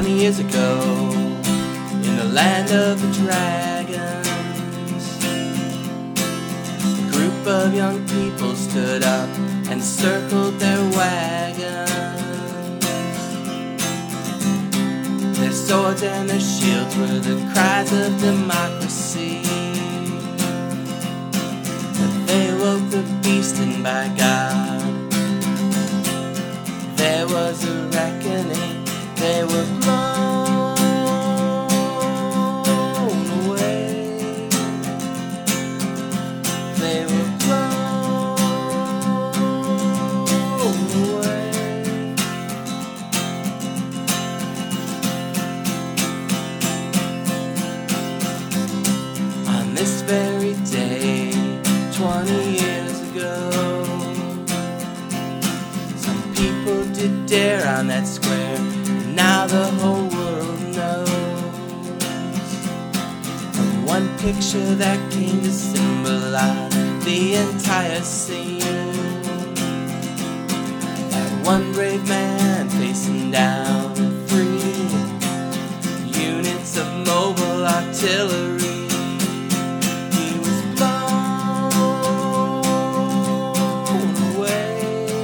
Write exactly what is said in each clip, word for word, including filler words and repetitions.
Twenty years ago, in the land of the dragons, a group of young people stood up and circled their wagons. Their swords and their shields were the cries of democracy. But they woke the beast, and by God, there was a reckoning. They were blown away. They were blown away. On this very day, twenty years ago, some people did dare on that square. Now the whole world knows of one picture that came to symbolize the entire scene. That one brave man facing down three units of mobile artillery. He was blown away.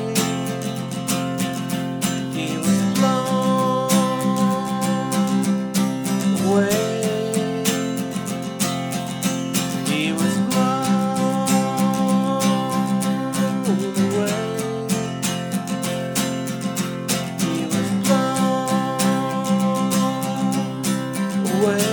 He was blown away. He was blown away. He was blown away.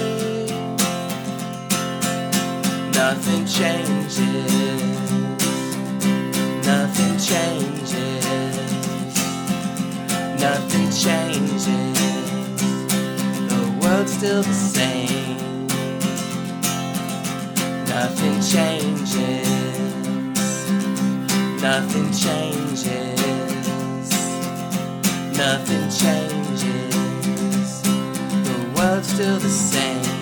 Nothing changes. Nothing changes. Nothing changes. The world's still the same. Nothing changes. Nothing changes. Nothing changes. The world's still the same.